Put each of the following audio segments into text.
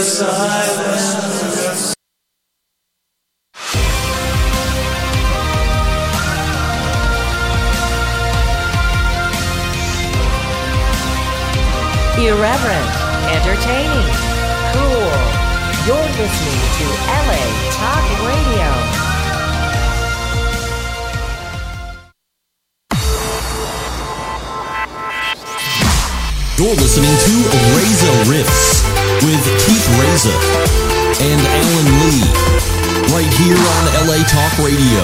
silence. Irreverent, entertaining, cool. You're listening to LA Talk Radio. You're listening to Reza Riffs with Keith Reza and Alan Lee, right here on LA Talk Radio.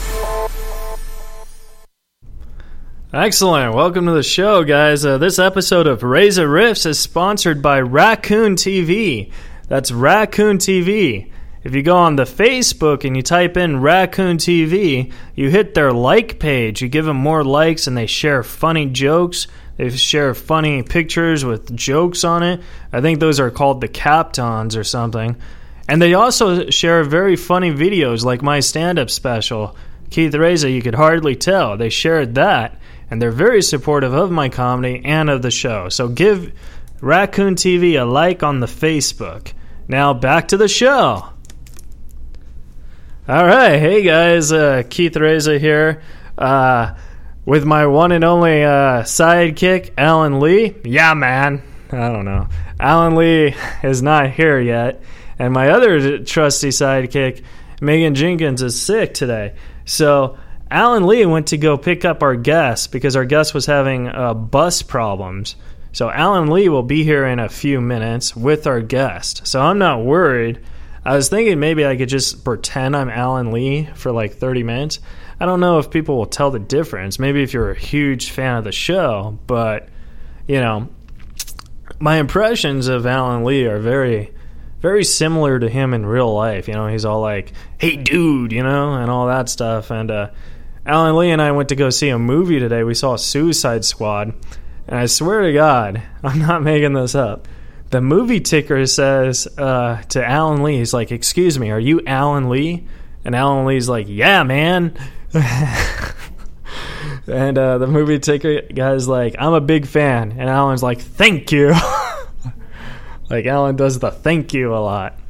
Excellent. Welcome to the show, guys. This episode of Reza Riffs is sponsored by Raccoon TV. That's Raccoon TV. If you go on the Facebook and you type in Raccoon TV, you hit their like page. You give them more likes and they share funny jokes. They share funny pictures with jokes on it. I think those are called the Captons or something. And they also share very funny videos like my stand-up special, Keith Reza, You Could Hardly Tell. They shared that, and they're very supportive of my comedy and of the show. So give Raccoon TV a like on the Facebook. Now back to the show. All right. Hey, guys. Keith Reza here. With my one and only sidekick, Alan Lee. Yeah, man. I don't know. Alan Lee is not here yet. And my other trusty sidekick, Megan Jenkins, is sick today. So Alan Lee went to go pick up our guest because our guest was having bus problems. So Alan Lee will be here in a few minutes with our guest. So I'm not worried. I was thinking maybe I could just pretend I'm Alan Lee for like 30 minutes. I don't know if people will tell the difference. Maybe if you're a huge fan of the show, but, you know, my impressions of Alan Lee are very, very similar to him in real life. You know, he's all like, hey, dude, you know, and all that stuff. And Alan Lee and I went to go see a movie today. We saw Suicide Squad. And I swear to God, I'm not making this up. The movie ticker says to Alan Lee, he's like, excuse me, are you Alan Lee? And Alan Lee's like, yeah, man. And the movie ticker guy's like, I'm a big fan. And Alan's like, thank you. Like, Alan does the thank you a lot.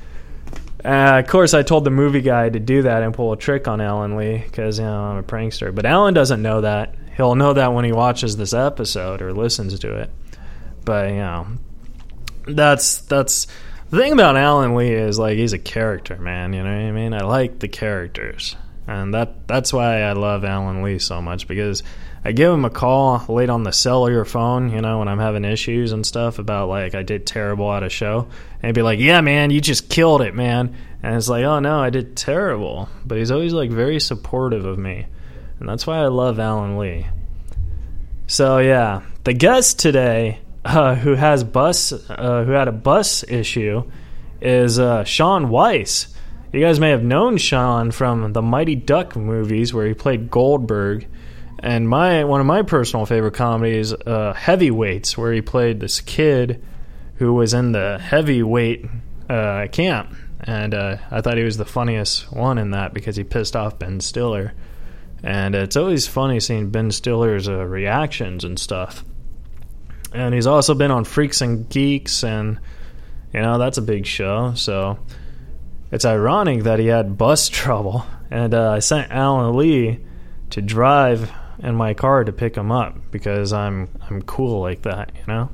Of course, I told the movie guy to do that and pull a trick on Alan Lee because, you know, I'm a prankster. But Alan doesn't know that. He'll know that when he watches this episode or listens to it. But, you know, that's the thing about Alan Lee is, like, he's a character, man. You know what I mean? I like the characters. And that's why I love Alan Lee so much, because I give him a call late on the cellular phone, you know, when I'm having issues and stuff about, like, I did terrible at a show. And he'd be like, yeah, man, you just killed it, man. And it's like, oh, no, I did terrible. But he's always, like, very supportive of me. And that's why I love Alan Lee. So, yeah, the guest today who had a bus issue is Sean Weiss. You guys may have known Sean from the Mighty Duck movies where he played Goldberg, and one of my personal favorite comedies, Heavyweights, where he played this kid who was in the heavyweight camp, and I thought he was the funniest one in that because he pissed off Ben Stiller, and it's always funny seeing Ben Stiller's reactions and stuff. And he's also been on Freaks and Geeks, and, you know, that's a big show, so it's ironic that he had bus trouble, and I sent Alan Lee to drive in my car to pick him up because I'm cool like that, you know?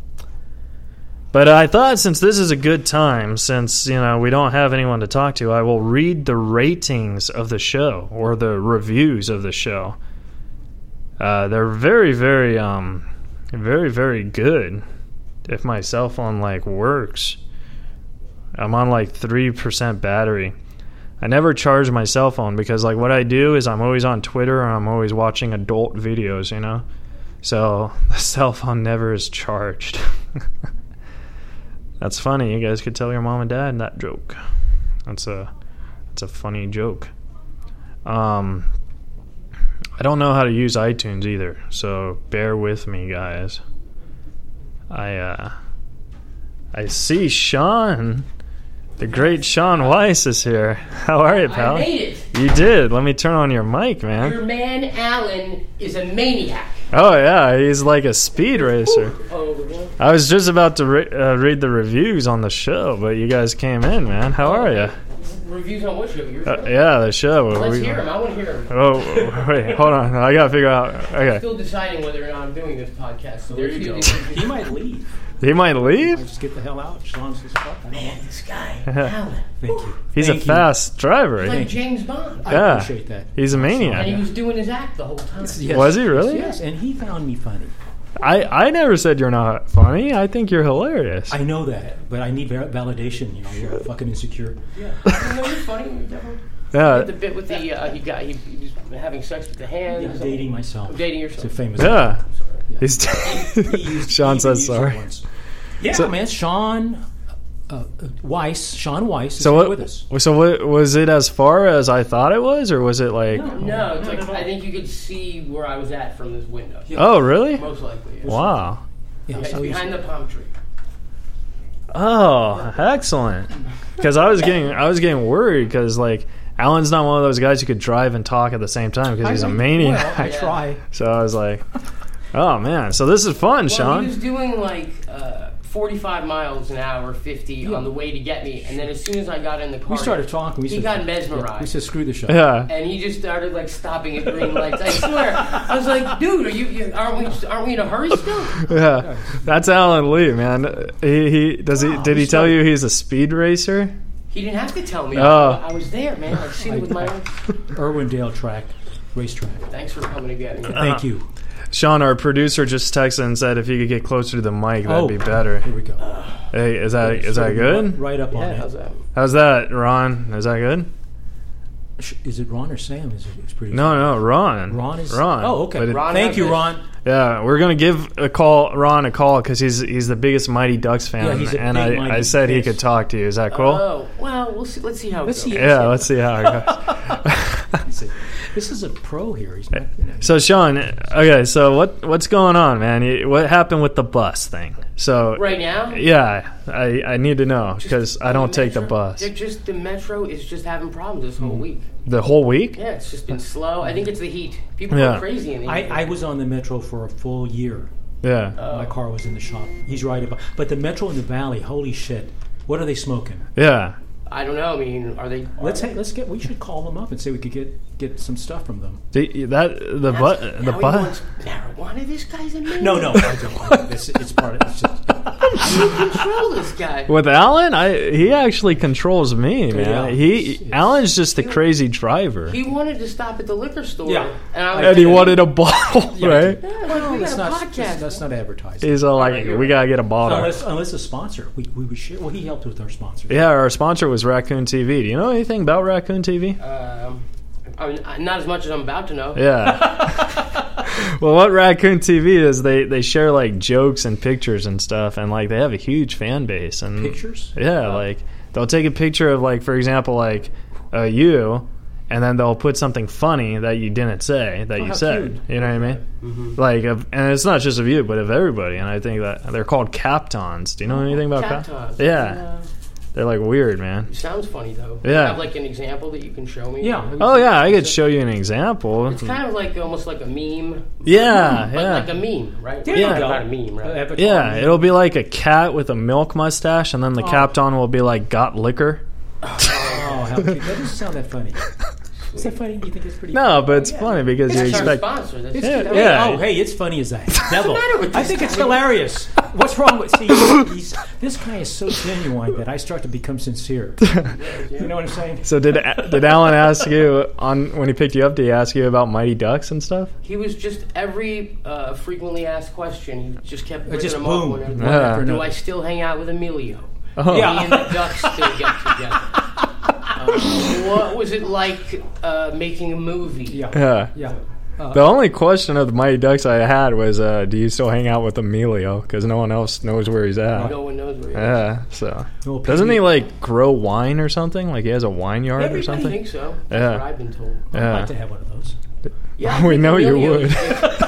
But I thought since this is a good time, since, you know, we don't have anyone to talk to, I will read the ratings of the show or the reviews of the show. They're very, very, very, very good if my cell phone, like, works. I'm on like 3% battery. I never charge my cell phone because, like, what I do is I'm always on Twitter or I'm always watching adult videos, you know? So the cell phone never is charged. That's funny. You guys could tell your mom and dad that joke. That's a funny joke. I don't know how to use iTunes either, so bear with me, guys. I see Sean. The great Sean Weiss is here. How are you, pal? I made it. You did. Let me turn on your mic, man. Your man Alan is a maniac. Oh, yeah. He's like a speed racer. Oh, I was just about to read the reviews on the show, but you guys came in, man. How are you? Reviews on what show? Your show? Yeah, the show. Let's hear them. I want to hear them. Oh, wait, hold on. I gotta figure out. Okay. Still deciding whether or not I'm doing this podcast. So There you go. He might leave. He might leave? Just get the hell out. Sean says, fuck, I don't Man, want this guy, Alan. Thank you. He's Thank a you. fast driver. Like James Bond. I Yeah. appreciate that. He's a And he maniac. was doing his act the whole time. Yes. Was he really? Yes, and he found me funny. I never said you're not funny. I think you're hilarious. I know that, but I need validation. You know, you're fucking insecure. Yeah. No, you're funny. You're definitely. Yeah. The bit with the he was having sex with the hand. Yeah, dating myself. Dating It's a yourself. famous. Yeah. He's He used- Sean he says used it sorry. once. Yeah, So- man, Sean Weiss. Sean Weiss is So here what? with us. So what was it? As far as I thought it was, or was it like? No, it's like I think you could see where I was at from this window. Oh, really? Most likely. Yeah. Wow. Yeah, Yeah, so he's, behind the palm tree. Oh, excellent. Because I was getting worried because like Alan's not one of those guys who could drive and talk at the same time because he's a maniac. Well, I try. So I was like, oh man. So this is fun, Well, Sean. he was doing like 45 miles an hour, 50 on the way to get me, and then as soon as I got in the car, We started talking. We he said, got mesmerized. We said, screw the show. Yeah. And he just started like stopping at green lights. I swear, I was like, "Dude, aren't we in a hurry still?" Yeah. That's Alan Lee, man. Did he tell you he's a speed racer? He didn't have to tell me. Oh. I was there, man. I've seen it with my own. Irwindale track, racetrack. Thanks for coming to get me. Thank you. Sean, our producer, just texted and said if you could get closer to the mic, that'd be better. Here we go. Hey, is that good? Right up on Yeah, it. how's that? How's that, Ron? Is that good? Is it Ron or Sam? It's pretty. No, Ron. Ron is. Ron. Oh, okay. But Ron Thank has you, this. Ron. yeah, we're gonna give Ron a call because he's the biggest Mighty Ducks fan, Yeah, he's a and big I Mighty said he Ducks. could talk to you. Is that cool? Oh, well, we'll see. Let's see how it Let's goes. see. Yeah, let's see how it goes. This is a pro here. He's not, you know, So Sean, okay, so what's going on, man? What happened with the bus thing? So Right now, yeah, I need to know because I don't take the Metro- bus The Metro is just having problems this whole week. the whole week. Yeah, it's just been slow. I think it's the heat. People Yeah. are crazy in the heat. I was on the Metro for a full year. Yeah, My car was in the shop. He's right about. But the Metro in the Valley, holy shit! What are they smoking? yeah. I don't know. I mean, are they? Let's get. We should call them up and say we could get some stuff from them. The bus. Marijuana. This guy's a man. No, I don't. It's part of. It's just, You control this guy. With Alan, he actually controls me, man. Yeah. Alan's just a crazy driver, He wanted to stop at the liquor store. Yeah. And I was and he like, wanted a bottle, right? Yeah, like, we that's got a not. podcast. That's not advertised. He's all like, we gotta get a bottle. Unless a sponsor, we would share. Well, he helped with our sponsor. Yeah, our sponsor was Raccoon TV. Do you know anything about Raccoon TV? I mean, not as much as I'm about to know. Yeah. Well, what Raccoon TV is, they share like jokes and pictures and stuff, and like they have a huge fan base. And Pictures? yeah, like they'll take a picture of like, for example, like you, and then they'll put something funny that you didn't say that you how said. cute. You know what I mean? Like, and it's not just of you, but of everybody. And I think that they're called Captons. Do you know anything about Captons. Yeah, they're like weird, man. Sounds funny though. Yeah. You have like an example that you can show me. Yeah. Oh yeah, I could show you an example. It's kind of like almost like a meme. Yeah, But yeah. like a meme, right? There you Not- go. Not a meme, right? Avatar. Yeah, it'll be like a cat with a milk mustache, and then the Capton will be like, got liquor. Oh, how cute. That doesn't sound that funny. Is that funny? Do you think it's pretty? No, but it's funny because you That's our expect. sponsor. That's Yeah, that's- yeah. Oh, hey, it's funny as that. Devil. matter with I this think it's guy? hilarious. What's wrong with? See, this guy is so genuine that I start to become sincere. You know what I'm saying? So did Alan ask you when he picked you up? Did he ask you about Mighty Ducks and stuff? He was just every frequently asked question. He just kept bringing Just them boom. up. One Yeah. after Do another. I still hang out with Emilio? Oh. Me and the Ducks still get together. What was it like making a movie? Yeah. Yeah. Yeah. The only question of the Mighty Ducks I had was, do you still hang out with Emilio? Because no one else knows where he's at. No one knows where he is. Yeah. So Well, doesn't he Piggy- like grow wine or something? Like he has a wine yard or Everybody I something? think so. That's Yeah. what I've been told. I'd Yeah. like to have one of those. Yeah, I We think know you Emilio- would.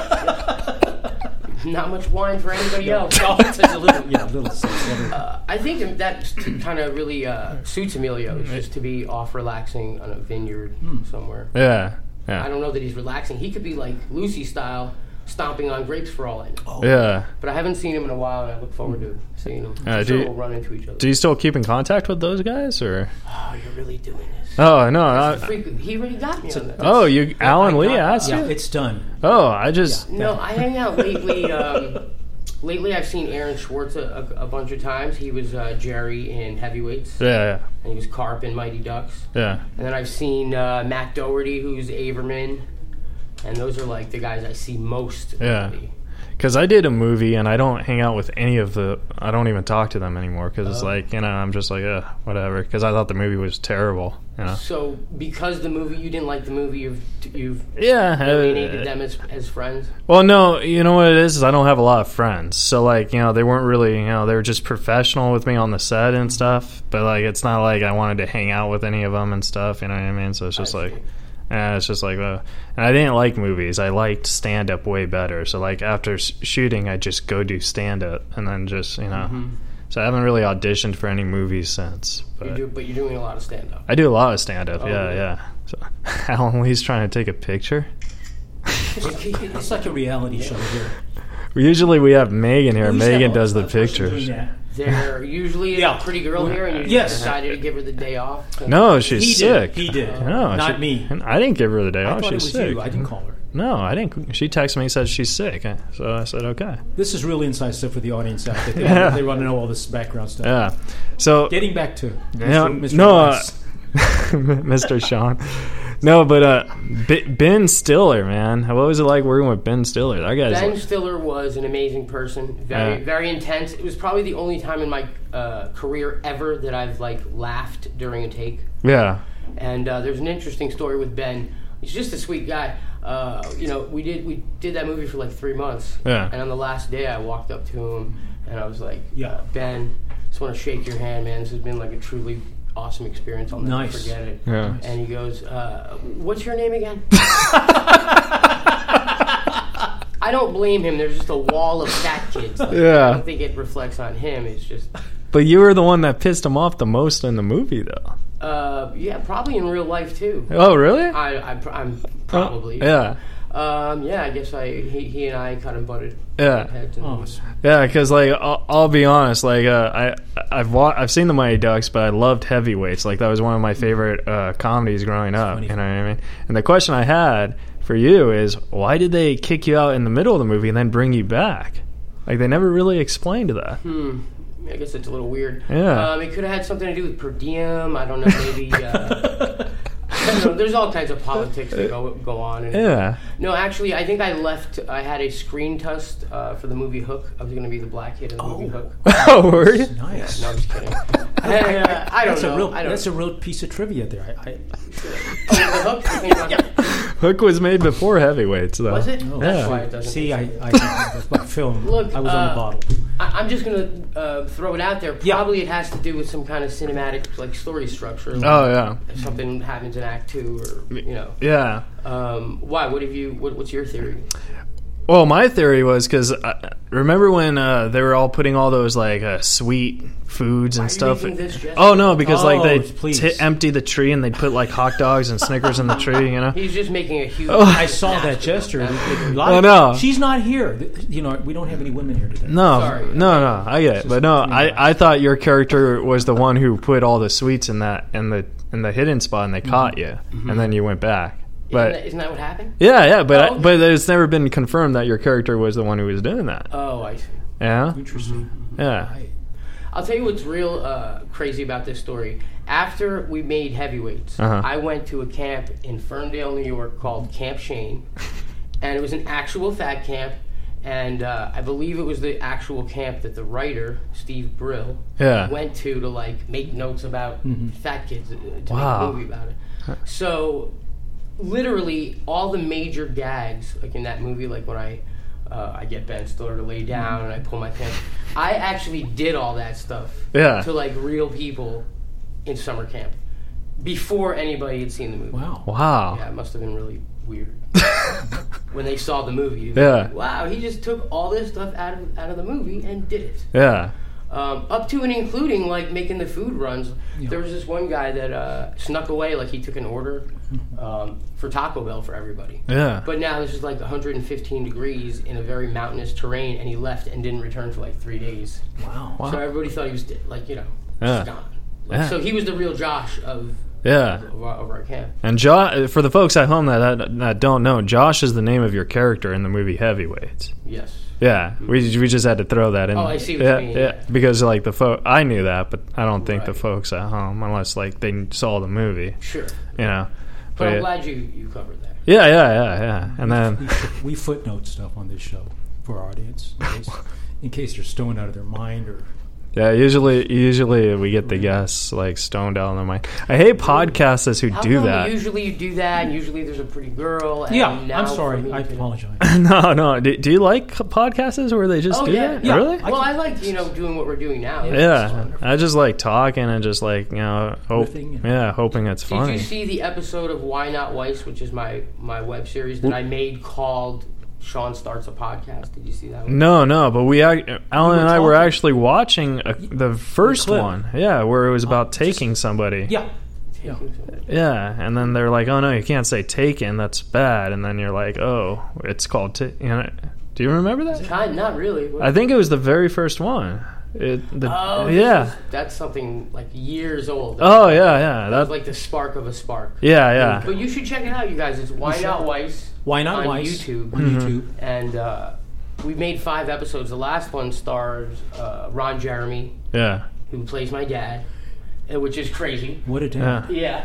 Not much wine for anybody else. It's a little sense. I think that kind of really suits Emilio, is just to be off relaxing on a vineyard somewhere. Yeah. I Yeah. don't know that he's relaxing. He could be like Lucy style, stomping on grapes for all I know. Yeah. But I haven't seen him in a while, and I look forward to seeing him. I'm do sure you- we'll run into each other. Do you still keep in contact with those guys, or? Oh, you're really doing this. Oh no! He already got me on that. Oh, you, Alan Lee asked Yeah, you? it's done. Oh, I just. No, I hang out lately. Lately, I've seen Aaron Schwartz a bunch of times. He was Jerry in Heavyweights, Yeah, and he was Carp in Mighty Ducks. yeah. And then I've seen Matt Doherty, who's Averman, and those are like the guys I see most. Yeah. lately. Because I did a movie, and I don't hang out with any of the. I don't even talk to them anymore. Because it's Oh. like, I'm just like, whatever. Because I thought the movie was terrible. So, because you didn't like the movie, you've Yeah. alienated them as friends. Well, no, you know what it is I don't have a lot of friends. So, like, they weren't really, they were just professional with me on the set and stuff. But, like, it's not like I wanted to hang out with any of them and stuff, you know what I mean? So it's just I like, see. it's just like, and I didn't like movies. I liked stand-up way better. So, like, after shooting, I just go do stand-up and then just, So I haven't really auditioned for any movies since. But But you're doing a lot of stand-up. I do a lot of stand-up, Oh, yeah, really? yeah. So Alan Lee's trying to take a picture. It's like a reality show here. Usually we have Megan here. We used to Megan have does the a person doing pictures. that. They're usually Yeah. a pretty girl here, and you Yes. just decided to give her the day off. No, she's He sick. did. He did. No, Not me. I didn't give her the day I off. thought it She's was sick. you. I didn't call her. No, I didn't. She texted me and said she's sick. So I said, okay. This is really inside stuff for the audience out there. Yeah. They want to know all this background stuff. Yeah. So, Getting back to Yeah, Mr. no, West. Mr. Sean. No, but Ben Stiller, man. What was it like working with Ben Stiller? That guy's Ben like, Stiller was an amazing person, very Yeah. very intense. It was probably the only time in my career ever that I've laughed during a take. yeah. And there's an interesting story with Ben. He's just a sweet guy. We did that movie for like 3 months. Yeah. And on the last day, I walked up to him and I was like, Yeah. Ben, just want to shake your hand, man. This has been like a truly awesome experience. I'll never Nice. forget it. Yeah. And he goes, what's your name again? I don't blame him. There's just a wall of fat kids. Yeah. I don't think it reflects on him. It's just, But you were the one that pissed him off the most in the movie, though. yeah, probably in real life too. Oh, really? I'm probably. Yeah. I guess he and I kind of butted Yeah. heads. And Oh, Yeah, because I'll be honest, I've seen the Mighty Ducks, but I loved Heavyweights. Like that was one of my favorite comedies growing up. funny. You know what I mean? And the question I had for you is, why did they kick you out in the middle of the movie and then bring you back? Like they never really explained that. I guess it's a little weird. Yeah. It could have had something to do with per diem. I don't know. Maybe. I don't know. There's all kinds of politics that go on. And, Yeah. No, actually, I think I left. I had a screen test for the movie Hook. I was going to be the black kid in the movie Hook. Oh, were you? nice. No, I'm just kidding. I don't know. That's a real piece of trivia there. The Hook. You think about Hook was made before Heavyweights, though. Was it? No. That's Yeah. why it doesn't. See, that's my film. Look, I was on the bottle. I'm just gonna throw it out there. Yeah. Probably it has to do with some kind of cinematic story structure. Oh, yeah. If something happens in Act 2, or Yeah. why? What's your theory? Well, my theory was because remember when they were all putting all those sweet foods and Why are you stuff. making this gesture? Oh no, because Oh, they please. empty the tree and they'd put hot dogs and Snickers in the tree. You know. He's just making a huge. I saw that gesture. Oh, no. She's not here. We don't have any women here today. No, Sorry. no, I get it, but no, I thought your character was the one who put all the sweets in the hidden spot and they caught you, and then you went back. But Isn't that what happened? yeah, but Oh, okay. but it's never been confirmed that your character was the one who was doing that. Oh, I see. Yeah, Interesting. yeah, I'll tell you what's real crazy about this story. After we made Heavyweights, Uh-huh. I went to a camp in Ferndale, New York called Camp Shane, and it was an actual fat camp. And I believe it was the actual camp that the writer Steve Brill Yeah. went to make notes about fat kids to make Wow. a movie about it. So literally all the major gags, like in that movie, like when I get Ben Stiller to lay down and I pull my pants, I actually did all that stuff Yeah. to real people in summer camp before anybody had seen the movie. Wow. wow, Yeah, it must have been really weird when they saw the movie. Yeah. Wow, he just took all this stuff out of the movie and did it. yeah, up to and including like making the food runs. Yeah. There was this one guy that snuck away, like he took an order for Taco Bell for everybody. Yeah. But now this is like 115 degrees in a very mountainous terrain, and he left and didn't return for like 3 days. Wow. So everybody thought he was like, Yeah. just gone. Like, Yeah. So he was the real Josh of our camp. And for the folks at home that don't know, Josh is the name of your character in the movie Heavyweights. Yes. Yeah, we just had to throw that in. Oh, I see what you mean. Yeah, because like I knew that, but I don't think the Right. folks at home, unless like they saw the movie, Sure. you know. But I'm glad you covered that. Yeah. And then We footnote stuff on this show for our audience in case they're stoned out of their mind or. yeah, usually we get the guests like stoned out on their mind. I hate podcasters who How do come that. Usually you do that, and usually there's a pretty girl. And Yeah, now I'm for sorry. me I to- apologize. No. Do you like podcasters where they just Oh, do yeah. that? Yeah. Really? Well, I like doing what we're doing now. Yeah, I just like talking and just like Riffing and- hoping it's Did funny. you see the episode of Why Not Weiss, which is my web series that I made called Sean Starts a Podcast? Did you see that one? No, but Alan and I were talking. actually watching the first clip. one. Yeah, where it was about taking somebody. Yeah. Yeah. Yeah, and then they're like, "Oh no, you can't say taken. That's bad." And then you're like, "Oh, it's called." Do you remember that? Not really. I think it was the very first one. That's something like years old. Oh yeah. That's like the spark of a spark. Yeah. But you should check it out, you guys. It's Why Not Weiss. Why Not on Weiss YouTube. On YouTube. And we made 5 episodes. The last one stars Ron Jeremy, Yeah. who plays my dad, which is crazy. What a day. Yeah. Yeah,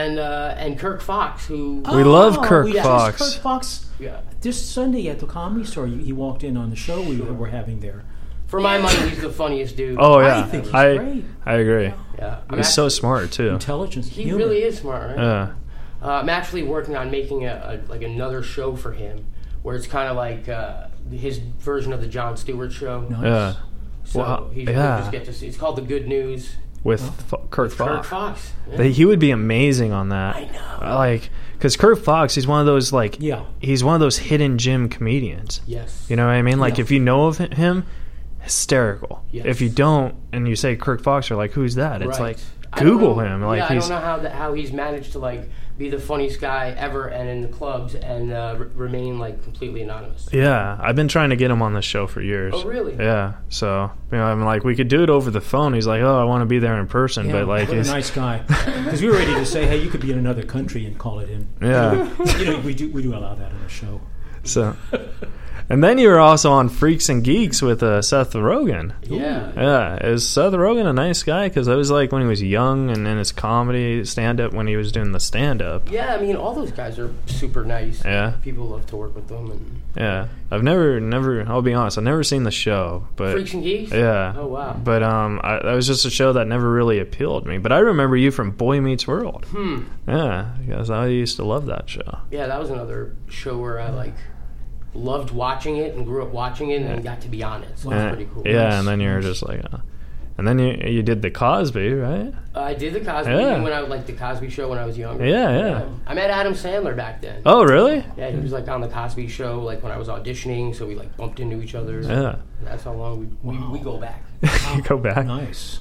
and Kirk Fox, who We love Kirk we just- Fox. Kirk Fox. yeah. This Sunday at the Comedy Store, he walked in on the show we were having there. For my money, he's the funniest dude. Oh yeah. I think he's great. I agree. yeah. He's so smart too. Intelligence. He humor. really is smart, right? Yeah. I'm actually working on making another show for him, where it's kind of like his version of the Jon Stewart show. Nice. Yeah. So Wow, he's yeah. just get to see. It's called The Good News. With Kirk Kirk Fox. Fox. Yeah. He would be amazing on that. I know. Like, because Kirk Fox, he's one of those like, Yeah. he's one of those hidden gem comedians. Yes. You know what I mean? Like, Yeah. if you know of him, hysterical. Yes. If you don't, and you say Kirk Fox, you're like, who's that? It's Right. like, I don't Google know- him. Like, yeah, I he's don't know how he's managed to like be the funniest guy ever and in the clubs and remain like completely anonymous. yeah. I've been trying to get him on the show for years. Oh, really? Yeah. So I'm like, we could do it over the phone. He's like, oh, I want to be there in person, Yeah, but like, what a he's, nice guy. Because we were ready to say, hey, you could be in another country and call it in. yeah. We do allow that on the show. So, and then you were also on Freaks and Geeks with Seth Rogen. Yeah. Yeah, is Seth Rogen a nice guy? Because that was like when he was young, and then his comedy stand-up when he was doing the stand-up. Yeah, I mean, all those guys are super nice. Yeah. People love to work with them. And Yeah, I've never. I'll be honest, I've never seen the show, but Freaks and Geeks? yeah. Oh, wow. But that was just a show that never really appealed me. But I remember you from Boy Meets World. Yeah, because I used to love that show. Yeah, that was another show where I like loved watching it and grew up watching it and then got to be on it. So it was pretty cool. Yeah, and then you're just like, and then you did the Cosby, right? I did the Cosby Yeah. when I like the Cosby Show when I was younger. Yeah. I met Adam Sandler back then. Oh, really? Yeah, he was like on the Cosby Show like when I was auditioning, so we like bumped into each other. Yeah. That's how long we go back. You go back Nice.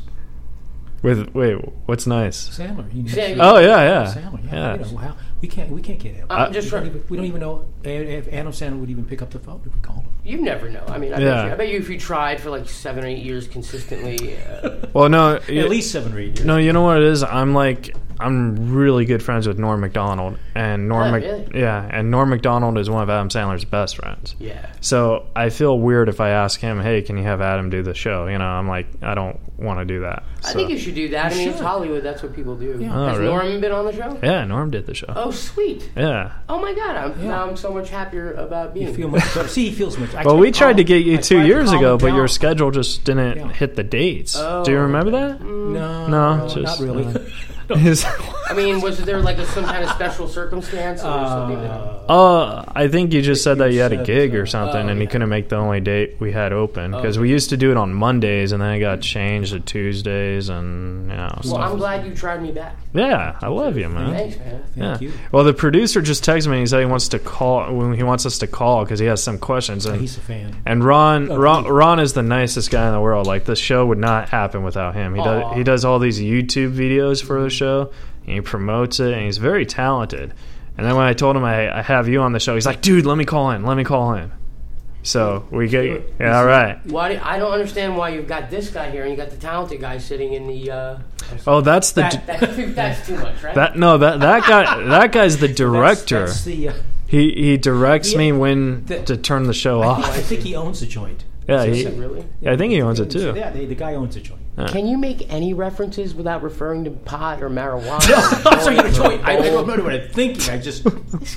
with what's nice? Sandler. Sandler. Oh yeah. Sandler. Yeah. Yeah. You know, how, we can't get him. I'm just trying. We don't even know if Adam Sandler would even pick up the phone if we called him. You never know. I mean, Yeah. I bet you if you tried for like 7 or 8 years consistently. Well, no. At least 7 or 8 years. No, you know what it is? I'm really good friends with Norm Macdonald, and Oh, really? and Norm Macdonald is one of Adam Sandler's best friends. Yeah. So I feel weird if I ask him, "Hey, can you have Adam do the show?" You know, I'm like, I don't want to do that. I So- think you should do that. I mean, it's should. Hollywood. That's what people do. Yeah. Oh, Has really? Norman been on the show? Yeah, Norm did the show. Oh, sweet. Yeah. Oh my God! Now I'm so much happier about being. You feel much better. See, he feels much. Well, we tried to get you 2 years ago, but your your schedule just didn't Yeah. hit the dates. Oh, Do you remember that? No, No, not just, really. His- I mean, was there like some kind of special circumstance or something? I think you just said that you had a gig or something, and you couldn't make the only date we had open because we used to do it on Mondays, and then it got changed to Tuesdays, and Well, I'm glad you tried me back. Yeah, I love you, man. Thanks, man. Thank you. Well, the producer just texted me. He said he wants to call. He wants us to call because he has some questions. And He's a fan. And Ron is the nicest guy in the world. Like, the show would not happen without him. He does all these YouTube videos for the show, and he promotes it, and he's very talented. And then when I told him I have you on the show, he's like, dude, let me call in. So we get all right. Why? I don't understand why you've got this guy here and you got the talented guy sitting in the. That's that's too much, right? That guy's the director. That's the, he directs me when to turn the show off. I think he owns the joint. Yeah, really? Yeah, I think he owns it too. Yeah, the guy owns the joint. Can you make any references without referring to pot or marijuana? I'm sorry, the joint. I don't know what I'm thinking. I just.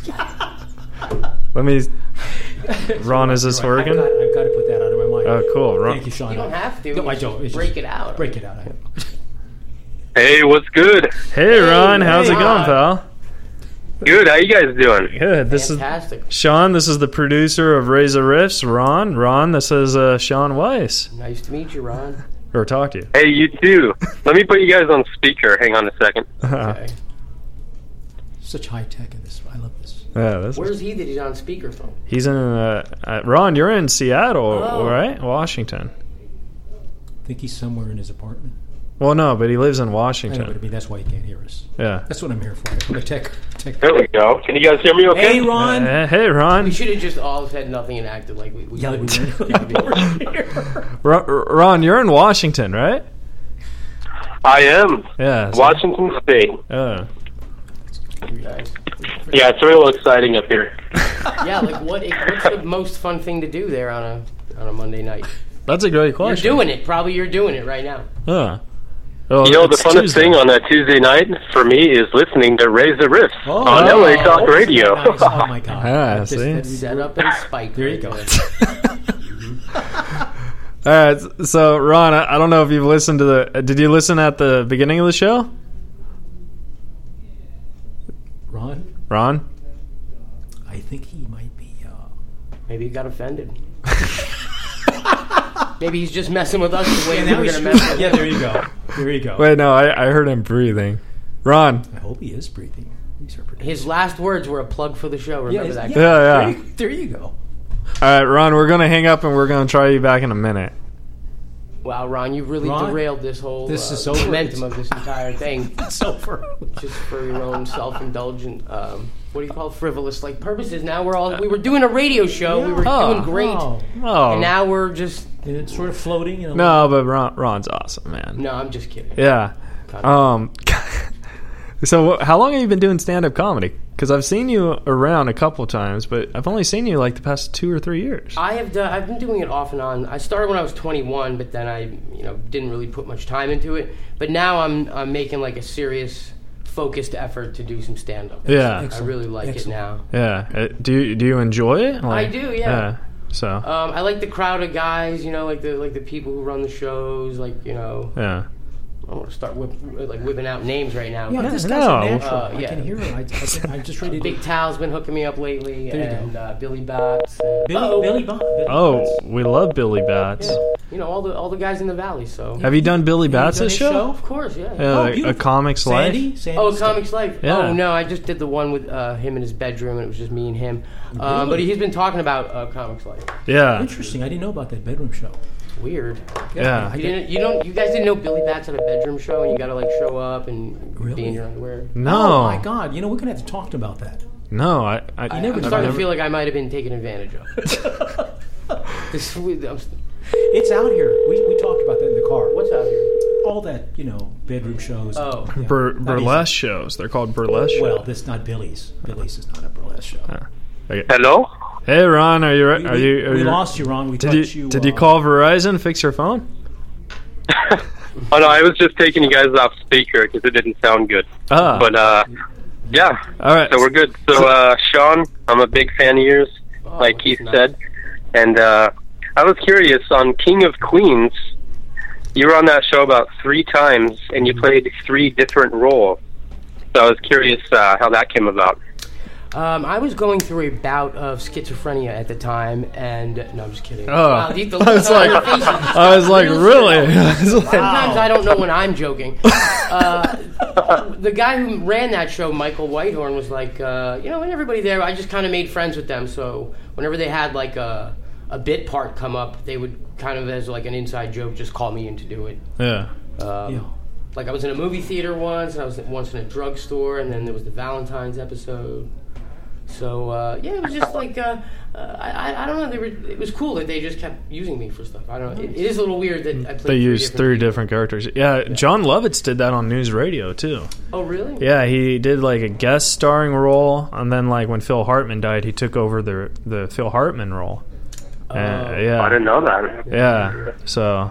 Let me. Ron, is this working? I've got to put that out of my mind. Oh, cool. Thank you, Sean. You don't have to. No, I don't. It's break just, it out. Break it out. Hey, what's good? Hey, Ron. How's it going, pal? Good. How you guys doing? Good. This Fantastic. is Sean. This is the producer of Razor Riffs. Ron, this is Sean Weiss. Nice to meet you, Ron. Or talk to you. Hey, you too. Let me put you guys on speaker. Hang on a second. Okay. Such high tech in this. I love this. Yeah, Where's he that he's on speakerphone? He's in. Ron, you're in Seattle, right? Washington. I think he's somewhere in his apartment. Well, no, but he lives in I Washington. know, but I mean, that's why he can't hear us. Yeah. That's what I'm here for. I'm a tech. There we go. Can you guys hear me okay? Hey, Ron. Hey, Ron. We should have just all said nothing and acted like we Ron, you're in Washington, right? I am. Yeah. Washington State. Yeah, it's real exciting up here. Yeah, like what's the most fun thing to do there on a Monday night? That's a great question. You're doing it. Probably you're doing it right now. Well, You know, the it's funnest Tuesday. thing on that Tuesday night for me is listening to Raise the Riffs on LA Talk Radio. Nice. Oh, my God. Ah, see? Set up and spike. There you go. All right, so Ron, I don't know if you've listened to the. Did you listen at the beginning of the show? Ron? I think he might be. Maybe he got offended. Maybe he's just messing with us the way we were going to mess with him. Yeah, there you go. There you go. Wait, no, I heard him breathing. Ron. I hope he is breathing. These are pretty. His last words were a plug for the show. Remember that? Yeah. There you go. All right, Ron, we're going to hang up and we're going to try you back in a minute. Wow, Ron, you've really derailed this whole This is over. momentum of this entire thing. It's over. Just for your own self-indulgent, what do you call it? Frivolous like purposes. Now we were doing a radio show. We were doing great. And now we're just... And it's sort of floating. You know, No, but Ron's awesome, man. No, I'm just kidding. Yeah. So how long have you been doing stand-up comedy? Because I've seen you around a couple times, but I've only seen you like the past 2 or 3 years. I've been doing it off and on. I started when I was 21, but then I didn't really put much time into it. But now I'm making like a serious, focused effort to do some stand-up. Yeah. I really like it now. Yeah. Do you enjoy it? I do, yeah. So. I like the crowd of guys, like the people who run the shows, Yeah. I want to start whipping out names right now. Yeah, this guy's a natural. I can hear him. I'm just ready to... Big Tal's been hooking me up lately, and Billy Bats. Billy Bats. We love Billy Bats. Yeah. All the guys in the valley. So have you done Billy Bats' show? Of course, yeah. A Comic's Life. Oh, Comic's Life. Yeah. Oh no, I just did the one with him in his bedroom, and it was just me and him. But he's been talking about Comic's Life. Yeah. Interesting. I didn't know about that bedroom show. Weird. Yeah. You guys didn't know Billy Bats had a bedroom show, and you got to show up and be in your underwear. No. Oh my God! We're gonna have to talk about that. No, I'm starting to feel like I might have been taken advantage of. It's out here. We talked about that in the car. What's out here? All that bedroom shows. Oh, burlesque shows. They're called burlesque shows. Well, this is not Billy's. Billy's is not a burlesque show. Okay. Hello? Hey, Ron, are you? We lost you, Ron. Did you call Verizon? Fix your phone? Oh, no, I was just taking you guys off speaker because it didn't sound good. But, yeah. All right. So we're good. So, Sean, I'm a big fan of yours, like Keith said. And I was curious, on King of Queens, you were on that show about 3 times, and you played 3 different roles. so I was curious how that came about. I was going through a bout of schizophrenia at the time, and no, I'm just kidding. Oh, Wow, I was like, really? Sometimes I don't know when I'm joking. The guy who ran that show, Michael Whitehorn, was like, and everybody there, I just kind of made friends with them. So whenever they had like a bit part come up, they would kind of, as like an inside joke, just call me in to do it. Yeah. Like I was in a movie theater once, and I was once in a drugstore, and then there was the Valentine's episode. So it was just like I don't know. It was cool that they just kept using me for stuff. I don't know. It is a little weird that I played. They used three different characters. Yeah, John Lovitz did that on News Radio too. Oh, really? Yeah, he did like a guest starring role, and then like when Phil Hartman died, he took over the Phil Hartman role. Yeah, I didn't know that. Yeah, so,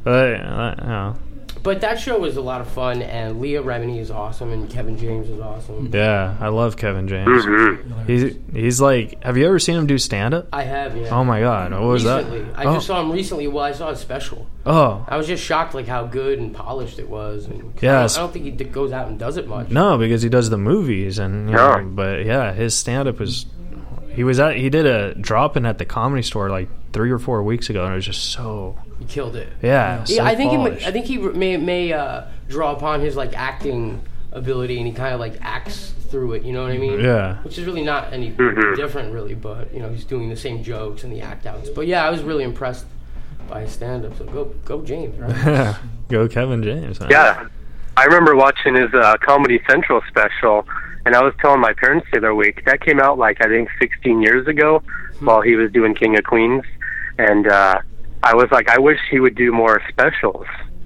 But that show was a lot of fun, and Leah Remini is awesome, and Kevin James is awesome. Yeah, I love Kevin James. Mm-hmm. He's like, have you ever seen him do stand-up? I have, yeah. Oh my God, what was recently. that? I just saw him recently. Well, I saw his special. Oh. I was just shocked, like how good and polished it was. And Yes. I don't think he goes out and does it much. No, because he does the movies, and you know, but yeah, his stand-up was. He did a drop-in at the Comedy Store like 3 or 4 weeks ago, and it was just so. He killed it. Yeah, so I think polished. I think he may draw upon his like acting ability, and he kind of like acts through it. You know what I mean? Yeah. Which is really not any different, really. But he's doing the same jokes and the act outs. But yeah, I was really impressed by his stand-up. So go James. Right? Go Kevin James. Huh? Yeah, I remember watching his Comedy Central special, and I was telling my parents the other week that came out like I think 16 years ago while he was doing King of Queens, and I was like, I wish he would do more specials.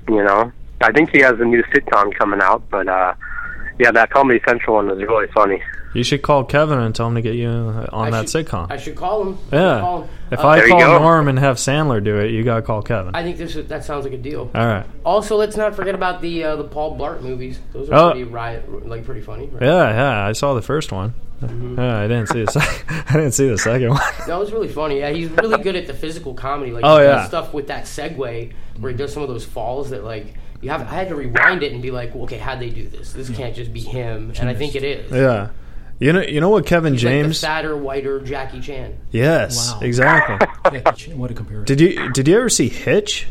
I think he has a new sitcom coming out, but that Comedy Central one was really funny. You should call Kevin and tell him to get you on that sitcom. I should call him. Yeah. If I call Norm and have Sandler do it, you gotta call Kevin. I think that sounds like a deal. All right. Also, let's not forget about the Paul Blart movies. Those are pretty funny. Right? Yeah. I saw the first one. Yeah, I didn't see the second one. That was really funny. Yeah, he's really good at the physical comedy. Like stuff with that segue where he does some of those falls that like. I had to rewind it and be like, well, okay, how'd they do this? This can't just be him, and I think it is. Yeah, you know what Kevin He's James? Like the fatter, whiter Jackie Chan. Yes, exactly. What a comparison! Did you ever see Hitch?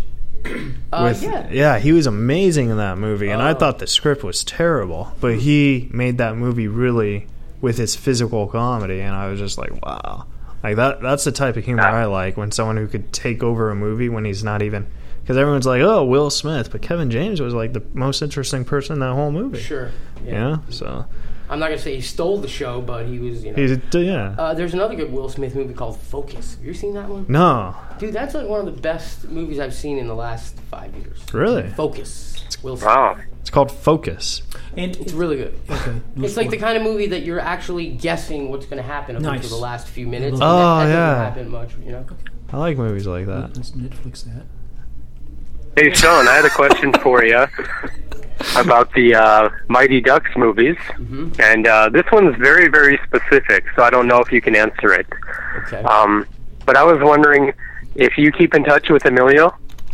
Yeah, he was amazing in that movie, and I thought the script was terrible, but he made that movie really with his physical comedy, and I was just like, wow, like that's the type of humor I like, when someone who could take over a movie when he's not even. Because everyone's like, oh, Will Smith, but Kevin James was like the most interesting person in that whole movie. Sure. Yeah. So. I'm not gonna say he stole the show, but he was. There's another good Will Smith movie called Focus. Have you seen that one? No. Dude, that's like one of the best movies I've seen in the last 5 years. Really? Focus. Will Smith. Wow. It's called Focus. And it's really good. Okay. It's like the kind of movie that you're actually guessing what's going to happen up until the last few minutes. And Oh, that yeah. doesn't happen much, I like movies like that. Let's Netflix that. Hey, Sean, I had a question for you about the Mighty Ducks movies. Mm-hmm. And this one's very, very specific, so I don't know if you can answer it. Okay. But I was wondering if you keep in touch with Emilio.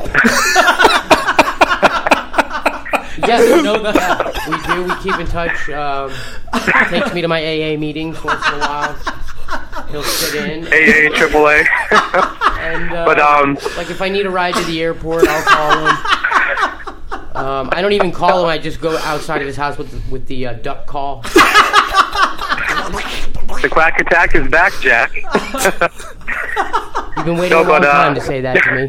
Yes, I know that. We do. We keep in touch. He takes me to my AA meetings once in a while. He'll sit in. AA, AAA. And, but like if I need a ride to the airport, I'll call him. I don't even call him. I just go outside of his house with the duck call. The quack attack is back, Jack. You've been waiting a long time to say that to me.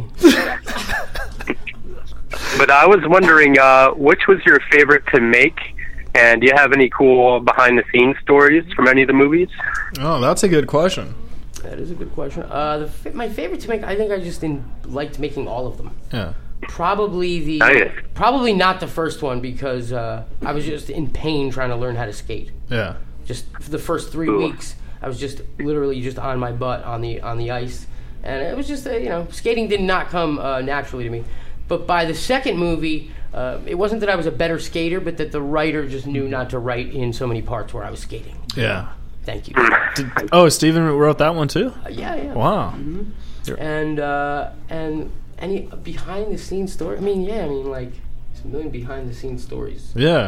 But I was wondering, which was your favorite to make? And do you have any cool behind-the-scenes stories from any of the movies? Oh, that's a good question. That is a good question. My favorite to make, I think I just liked making all of them. Yeah. Probably probably not the first one because I was just in pain trying to learn how to skate. Yeah. Just for the first 3 weeks, I was just literally just on my butt on the ice, and it was just skating did not come naturally to me. But by the second movie, it wasn't that I was a better skater, but that the writer just knew not to write in so many parts where I was skating. Yeah. Thank you. Steven wrote that one too? Yeah. Wow. Mm-hmm. And any behind the scenes story? Like there's a million behind the scenes stories. Yeah.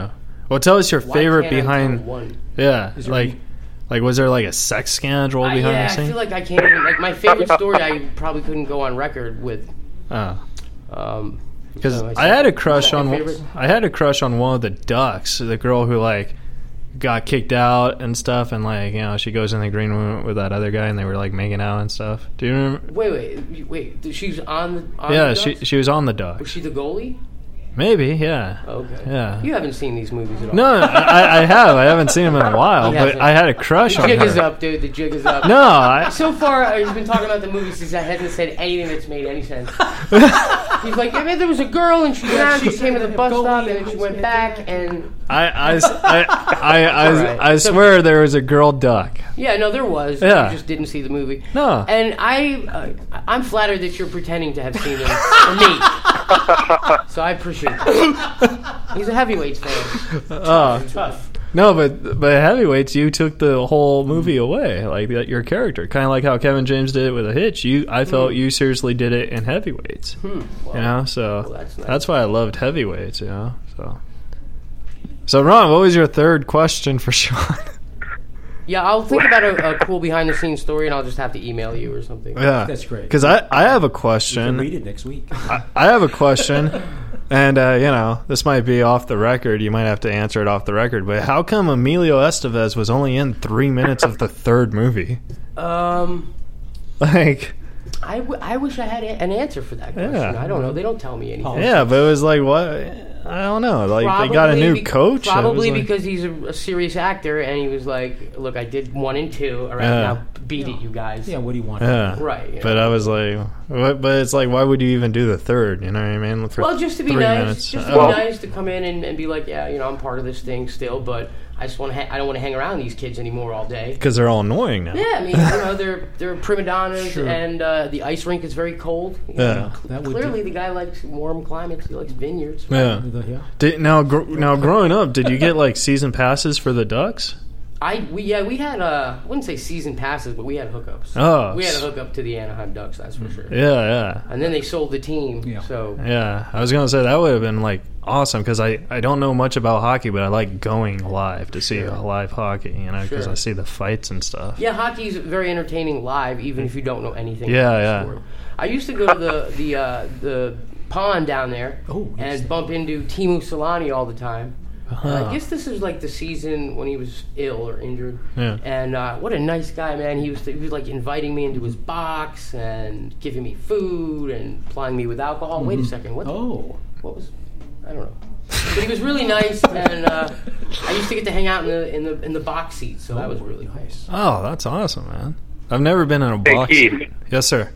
Well, tell us your Why favorite can't I behind. tell one? Yeah, Is there like was there like a sex scandal behind Yeah, the I scene? feel like I can't even, like, my favorite story I probably couldn't go on record with. Because so I had a crush My on favorite- one of the ducks, the girl who like got kicked out and stuff, and like she goes in the green room with that other guy, and they were like making out and stuff. Do you remember? Wait. She's on Yeah, the Ducks? she was on the Was Ducks. she the goalie? Maybe, yeah. Okay. Yeah. You haven't seen these movies at all. No, I have. I haven't seen him in a while, He but hasn't. I had a crush The on jig her. is up, dude. The jig is up. No, So far, he's been talking about the movie since I hadn't said anything that's made any sense. He's like, yeah, there was a girl, and she went out, she came to the bus stop, and then she went back, and I Alright. swear there was a girl duck. yeah, no, there was. Yeah. You just didn't see the movie. No. And I'm flattered that you're pretending to have seen it for me. So I appreciate that. He's a heavyweights fan. Tough. No, but heavyweights, you took the whole movie away, like your character, kind of like how Kevin James did it with a hitch. I felt you seriously did it in heavyweights. Well, So that's nice. that's why I loved heavyweights. So Ron, what was your third question for Sean? Yeah, I'll think about a cool behind-the-scenes story, and I'll just have to email you or something. Yeah, That's great. Because I have a You can question. read it next week. I have a question, and this might be off the record. You might have to answer it off the record. But how come Emilio Estevez was only in 3 minutes of the third movie? Like, I wish I had an answer for that question. Yeah. I don't know. They don't tell me anything. yeah, but it was like what? I don't know. Like they got a new coach. and it was Probably like- because he's a serious actor, and he was like, "Look, I did 1 and 2. All right, Yeah. now beat it, you guys." Yeah, what do you want? Yeah. Right. Yeah. But I was like, what? But it's like, why would you even do the third? You know what I mean? For Well, just to be 3 nice, minutes. just to Oh. be nice to come in and be like, yeah, I'm part of this thing still, but I just want to. I don't want to hang around these kids anymore all day. Because they're all annoying now. Yeah, I mean, they're prima donnas, Sure. and the ice rink is very cold. Yeah. That would Clearly, the guy likes warm climates. He likes vineyards. Yeah. Yeah. Now, growing up, did you get like season passes for the Ducks? We had I wouldn't say season passes, but we had hookups. Oh. We had a hookup to the Anaheim Ducks, that's for sure. Yeah. And then they sold the team. Yeah. So Yeah, I was gonna say that would have been like awesome because I don't know much about hockey, but I like going live to see live hockey, because Sure. I see the fights and stuff. yeah, hockey's very entertaining live, even if you don't know anything. Yeah, about the yeah. sport. I used to go to the pond down there and bump into Timu Solani all the time. I guess this was like the season when he was ill or injured. Yeah. And what a nice guy, man. He was like inviting me into his box and giving me food and plying me with alcohol. Wait a second. What was? I don't know. But he was really nice, and I used to get to hang out in the box seat, so that was really nice. Oh, that's awesome, man. I've never been in a Hey, box. Keith. Yes, sir.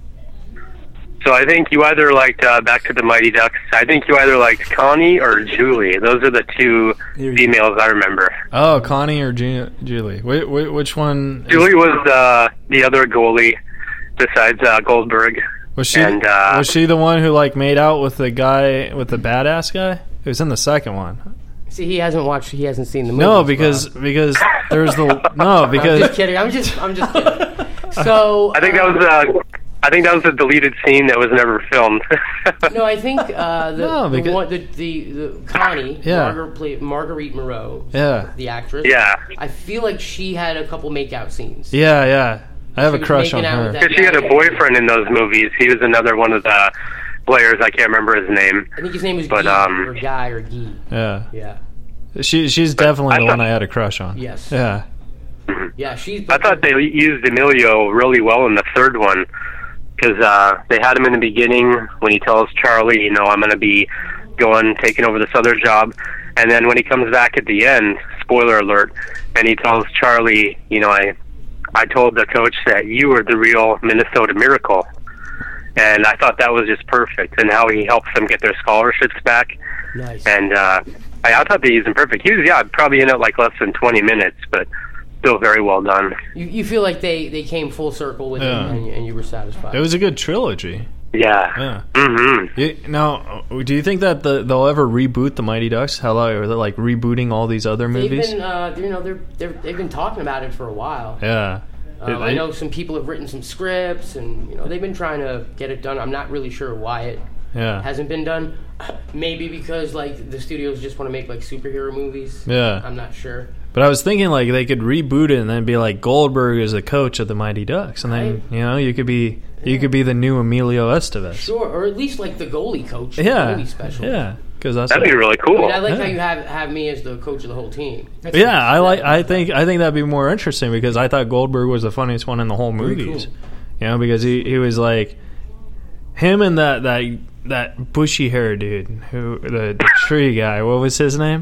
So I think you either liked Back to the Mighty Ducks. I think you either liked Connie or Julie. Those are the two There you females I remember. Oh, Connie or Julie? Which one? Julie was the other goalie besides Goldberg. Was she? and, Was she the one who like made out with the guy with the badass guy? It was in the second one. See, he hasn't seen the movie. No, because there's the no I'm because just kidding. I'm just kidding. So I think that was a deleted scene that was never filmed. no, I think the Connie, Yeah. Marguerite Moreau, yeah. the actress. Yeah. I feel like she had a couple makeout scenes. Yeah. I have She a was crush on making out her. with that Because she had a guy. boyfriend in those movies. He was another one of the players. I can't remember his name. I think his name was But, Guy or Guy or Guy. Yeah. Yeah. She's definitely I the thought- one I had a crush on. Yes. Yeah. Yeah, she's. I thought they used Emilio really well in the third one because they had him in the beginning when he tells Charlie, I'm going to be taking over this other job. And then when he comes back at the end, spoiler alert, and he tells Charlie, I told the coach that you were the real Minnesota Miracle. And I thought that was just perfect, and how he helps them get their scholarships back. Nice. And I thought they used him perfect. He was, probably in it like less than 20 minutes, but still very well done. You feel like they came full circle with Yeah. him, and you were satisfied. It was a good trilogy. Yeah. Yeah. Mm-hmm. Now, do you think that they'll ever reboot the Mighty Ducks? How are they like rebooting all these other They've movies? been, they've been talking about it for a while. Yeah. I know some people have written some scripts, and they've been trying to get it done. I'm not really sure why Yeah. hasn't been done. Maybe because like the studios just want to make like superhero movies. Yeah. I'm not sure. But I was thinking like they could reboot it and then be like Goldberg is the coach of the Mighty Ducks, and then you could be the new Emilio Estevez. Sure, or at least like the goalie coach. Yeah. The goalie special. Yeah. Because That'd be really cool. I mean, I like Yeah. how you have me as the coach of the whole team. Yeah, I think that'd be more interesting because I thought Goldberg was the funniest one in the whole movies. cool. You know, because he was like him and that bushy hair dude who the tree guy. What was his name?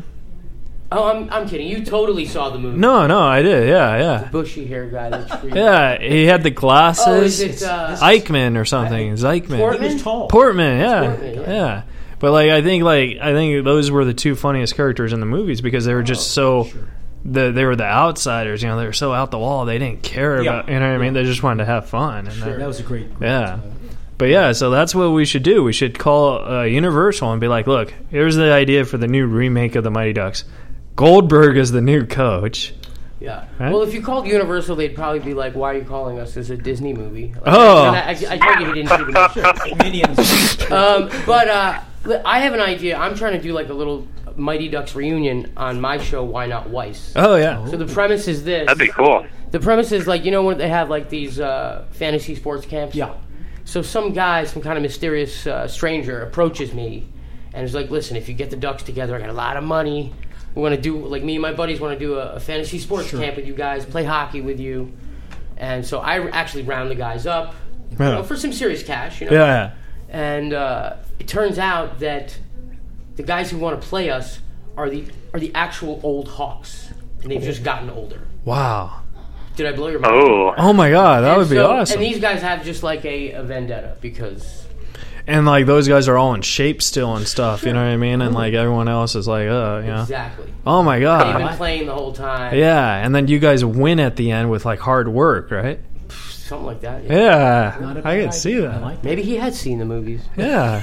Oh, I'm kidding. You totally saw the movie. No, I did. Yeah. Bushy hair guy. That's creepy. Yeah, he had the glasses. Oh, is it Eichmann or something. Zeichmann. Portman? He was tall. Portman, yeah. Portman, yeah. But I think those were the two funniest characters in the movies because they were just so they were the outsiders, you know, they were so out the wall, they didn't care about, you know what I mean? They just wanted to have fun. And That was a great. yeah. But yeah, so that's what we should do. We should call Universal and be like, look, here's the idea for the new remake of the Mighty Ducks. Goldberg is the new coach. Yeah. Right? Well, if you called Universal, they'd probably be like, "Why are you calling us as a Disney movie?" Like, Oh. I told you he didn't see the movie. Minions. But I have an idea. I'm trying to do like a little Mighty Ducks reunion on my show, Why Not Weiss. Oh, yeah. So the premise is this. That'd be cool. The premise is like, you know when they have like these fantasy sports camps? Yeah. So some guy, some kind of mysterious stranger approaches me and is like, listen, if you get the Ducks together, I got a lot of money. We want to do, like me and my buddies want to do a fantasy sports camp with you guys, play hockey with you. And so I actually round the guys up you know, for some serious cash. You know? Yeah. And it turns out that the guys who want to play us are the actual old Hawks. And they've just gotten older. Wow. Did I blow your mind? Oh my God, that And would be so- awesome. And these guys have just like a vendetta because... And like those guys are all in shape still and stuff, you know what I mean? And like everyone else is like, you know. Exactly. Oh my They've God. been playing the whole time. Yeah, and then you guys win at the end with like hard work, right? Something like that. Yeah, Not a I bad can see idea. that. I like Maybe he had seen the movies. Yeah.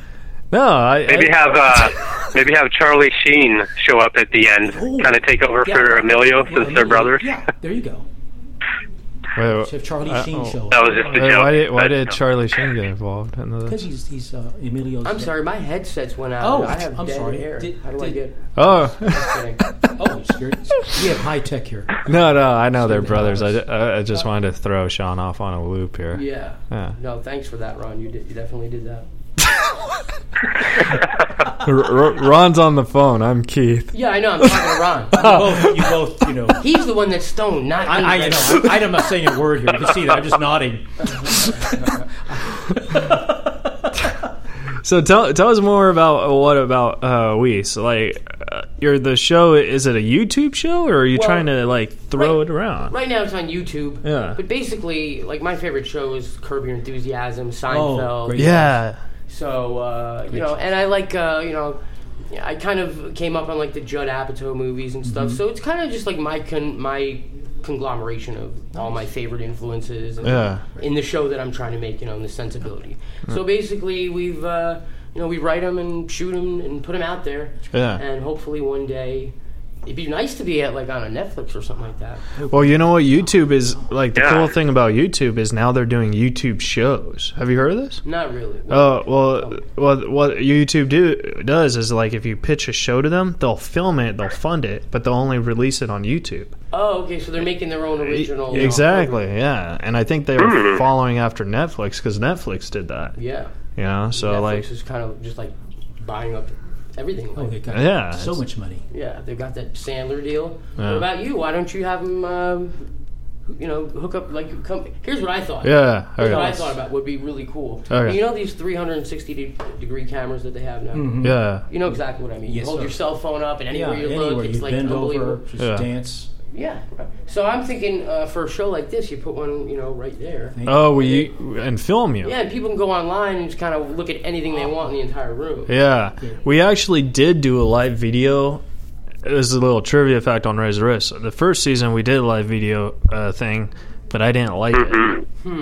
No, Maybe have Charlie Sheen show up at the end, kind of take over for Emilio since they're brothers. Yeah, there you go. Wait, Have Charlie Sheen show That up. was just a joke. why did Charlie Sheen get involved in Because this? he's Emilio's. I'm sorry, my headsets went out. Oh, I have I'm dead sorry. hair. Did- How do I did- get... Oh, Just kidding. Oh, we have high tech here. no, I know they're brothers. I just wanted to throw Sean off on a loop here. Yeah. No, thanks for that, Ron. You definitely did that. Ron's on the phone. I'm Keith. Yeah, I know. I'm talking to Ron. You both, you know. He's the one that's stoned, not me. I know. I'm not saying a word here. You can see that. I'm just nodding. So tell us more about Weiss. Like, the show. Is it a YouTube show, or are you Well, trying to like throw right- it around? Right now it's on YouTube. Yeah. But basically, like my favorite show is Curb Your Enthusiasm, Seinfeld. great. Yeah. So you know, and I like you know, I kind of came up on like the Judd Apatow movies and stuff. So it's kind of just like my conglomeration of all my favorite influences and Yeah. in the show that I'm trying to make, you know, in the sensibility. So basically, we've you know, we write them and shoot them and put them out there, Yeah. and hopefully one day. It'd be nice to be at like on a Netflix or something like that. Well, you know what YouTube is like. The Yeah. cool thing about YouTube is now they're doing YouTube shows. Have you heard of this? Not really. Well, what YouTube does is like if you pitch a show to them, they'll film it, they'll fund it, but they'll only release it on YouTube. Oh, okay. So they're making their own original. Exactly, yeah. And I think they were following after Netflix because Netflix did that. Yeah. You know, so Netflix like, is kind of just like buying up everything. Oh, they got Yeah, so it's- much money. Yeah, they've got that Sandler deal. Yeah. What about you? Why don't you have them, you know, hook up, like, come... Here's what I thought. yeah, Here's what I okay. thought about would be really cool. Okay. You know these 360-degree cameras that they have now? Yeah. You know exactly what I mean. You Yes, hold sir. your cell phone up, and Yeah, anywhere you anywhere look, it's you like bend unbelievable. over, just Yeah. dance. Yeah. So I'm thinking for a show like this, you put one, you know, right there. Oh, and film you. Yeah, and people can go online and just kind of look at anything they want in the entire room. Yeah. We actually did do a live video. This is a little trivia fact on Razor Wrist. The first season we did a live video thing, but I didn't like it.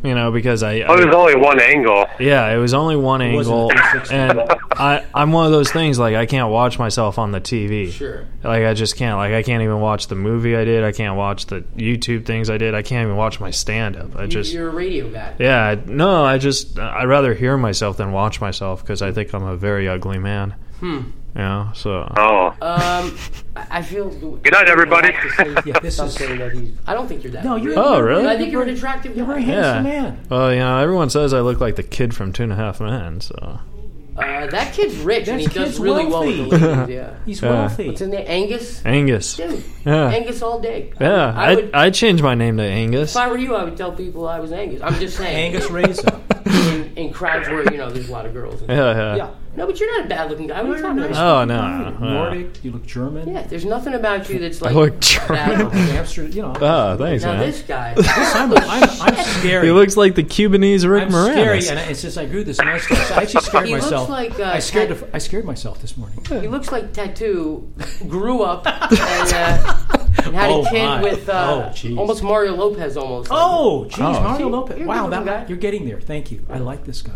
because Oh, it was only one angle. yeah, it was only one It wasn't angle, a 360. and I'm one of those things, like, I can't watch myself on the TV. Sure. Like, I just can't. Like, I can't even watch the movie I did. I can't watch the YouTube things I did. I can't even watch my stand-up. You're a radio guy. Yeah, no, I'd rather hear myself than watch myself because I think I'm a very ugly man. So. Oh. I feel. Good night, everybody. Yeah, this is. Something that he's. I don't think you're that. No, weird. you're. Oh, really? I think you're an attractive You're a very guy. handsome Yeah. man. Well, everyone says I look like the kid from 2.5 Men, so. That kid's rich and he That does kid's really well with the wealthy. ladies. Yeah. He's Yeah. wealthy. What's his name? Angus. Angus. Dude. Yeah. Angus all day. Yeah, I'd change my name to Angus. If I were you, I would tell people I was Angus. I'm just saying. Angus Reza. In crowds where there's a lot of girls. And Yeah. No, but you're not a bad-looking guy. What are you talking about? Oh, no. Nordic. You look German. Yeah, there's nothing about you that's I like. look German. Amsterdam. Oh, thanks, Now man. this guy. I'm scary. He looks like the Cubanese Rick I'm scary, Moranis. and it's just I grew this mustache. I actually scared He looks myself. like, I scared myself this morning. He looks like Tattoo grew up and had Oh, a kid my. with jeez. almost Mario Lopez almost. Oh, geez, Mario See, Lopez. you're a Wow, good guy. you're getting there. Thank you. I like this guy.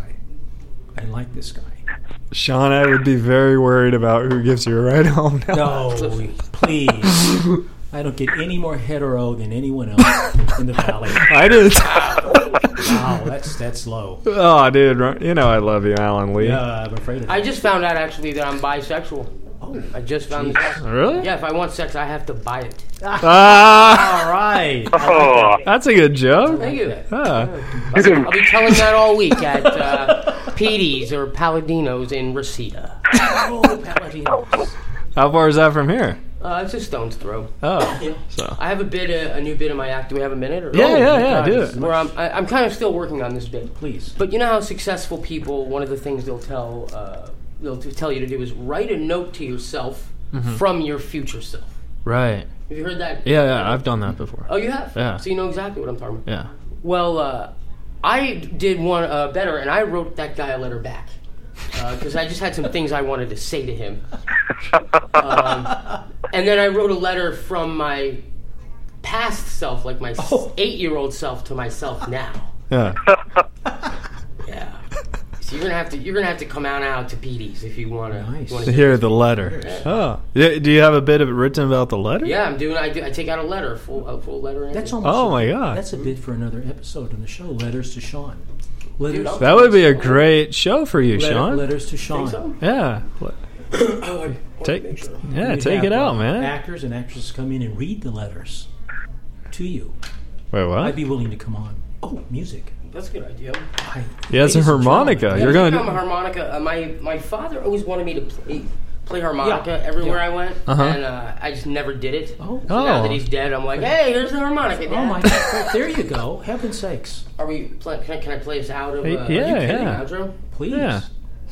Sean, I would be very worried about who gives you a ride home now. No, please. I don't get any more hetero than anyone else in the valley. I did. Wow, that's low. Oh, dude. I love you, Alan Lee. Yeah, I'm afraid of that. I just found out actually that I'm bisexual. Oh, I just found this out. Really? Yeah, if I want sex, I have to buy it. Ah, all right. Oh. that's a good joke. Thank you. Ah. I'll be telling that all week at Petey's or Palladino's in Reseda. Oh, Paladinos. How far is that from here? It's a stone's throw. Oh, so. I have a new bit in my act. Do we have a minute? Or? Yeah, do it. Where I'm kind of still working on this bit. Please. But you know how successful people, one of the things they'll tell you to do is write a note to yourself from your future self. Right. Have you heard that? Yeah, I've done that before. Oh, you have? Yeah. So you know exactly what I'm talking about. Yeah. Well, I did one better, and I wrote that guy a letter back. Because I just had some things I wanted to say to him. And then I wrote a letter from my past self, like my 8-year-old self, to myself now. Yeah. Yeah. So you're gonna have to come out to Petey's if you want to. Nice. To hear the letter. Oh. Yeah, do you have a bit of it written about the letter? Yeah, I take out a letter, a full letter. and That's everything. almost. Oh, my God. That's a bit for another episode on the show. Letters to Sean. Dude, Letters. That would be a great show for you, Sean. Letters to Sean. Think so? Yeah. Oh, I Take make sure. take We'd it have, out, man. Actors and actresses come in and read the letters to you. Wait, what? I'd be willing to come on. Oh, music. That's a good idea. Yeah, it's a Ladies and harmonica. gentlemen. You're going I'm a to. harmonica. My father always wanted me to play harmonica everywhere I went, and I just never did it. Oh. So now Oh. that he's dead, I'm like, hey, here's the harmonica. Dad. Oh my God! There you go. Heaven's sakes! Are we? Can I play us out of? Hey, are you yeah, kidding, yeah. outro? Please. Yeah.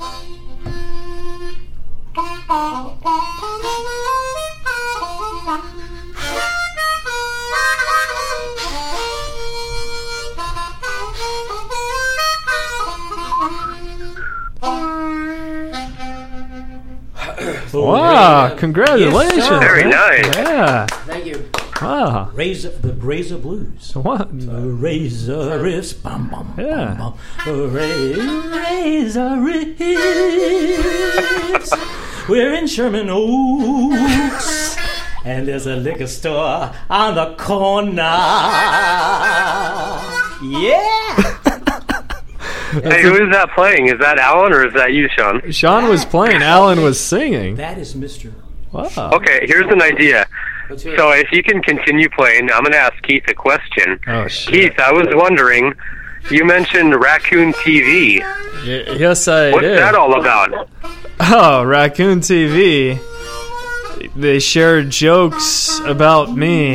Wow, congratulations. Yes, sir. Very man. nice. Yeah. Thank you. Wow. The Razor Blues. What? The Razor Riffs. Bum, bum, Yeah. bum, bum. Razor Riffs. We're in Sherman Oaks. And there's a liquor store on the corner. Yeah. Hey, who is that playing? Is that Alan or is that you, Sean? Sean was playing. Alan was singing. That is Mr. Wow. Okay, here's an idea. Let's hear So it. if you can continue playing, I'm going to ask Keith a question. Oh, shit. Keith, I was wondering, you mentioned Raccoon TV. Yes, I What's did. that all about? Oh, Raccoon TV. They share jokes about me.